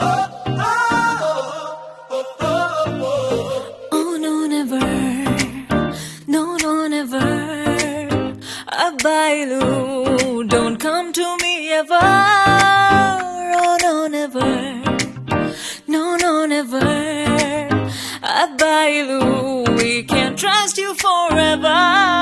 Oh no, never. No, no, never. Abailu, don't come to me ever. Oh no, never. No, no, never. Abailu, we can't trust you forever.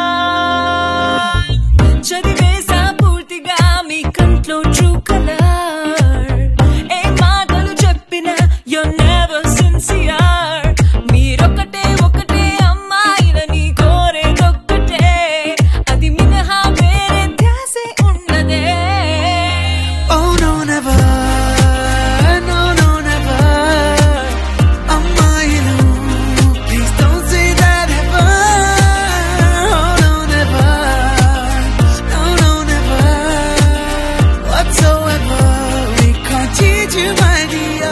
చదివేసా పూర్తిగా మీ కంట్లో true color. ఏ మాటలు చెప్పినా you're never sincere. మీరొక్కటే ఒకటే అమ్మాయిలని కోరేదొక్కటే, అది మినహా వేరే ధ్యాసే ఉన్నదే. Oh no, never. No, no, never. Ammayilu, please don't say that ever. Oh no, never. No, no, never. Whatsoever, we can't cheat you, my dear.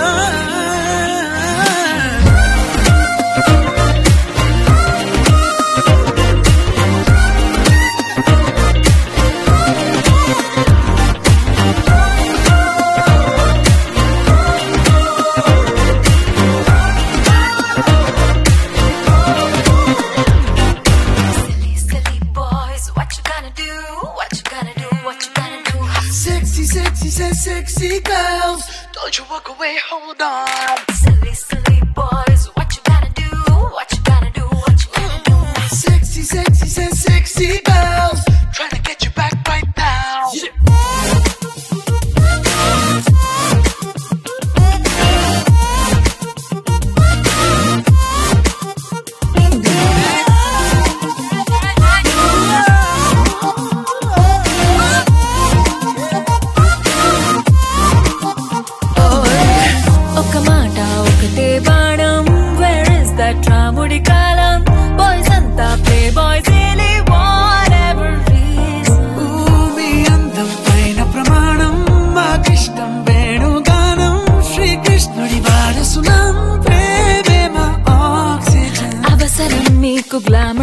Silly, silly boys, what you gonna do? What you gonna do? What you gonna do? Sexy, sexy, sexy girls. Don't you walk away, hold on. Silly, silly boys, what you gonna do? What you gonna do? What you gonna do? Sexy, sexy, sexy girls. Trying to get you back right now. ఒక మాట ఒకటే బాణం, where is that రాముడి కాలం? Boys అంతా play boys, really whatever reason. మీ అందం పైన ప్రమాణం, మాకిష్టం వేణుగానం, శ్రీకృష్ణుడి వారసులం, ప్రేమే మా ఆక్సిజన్. అవసరం మీకు గ్లామర్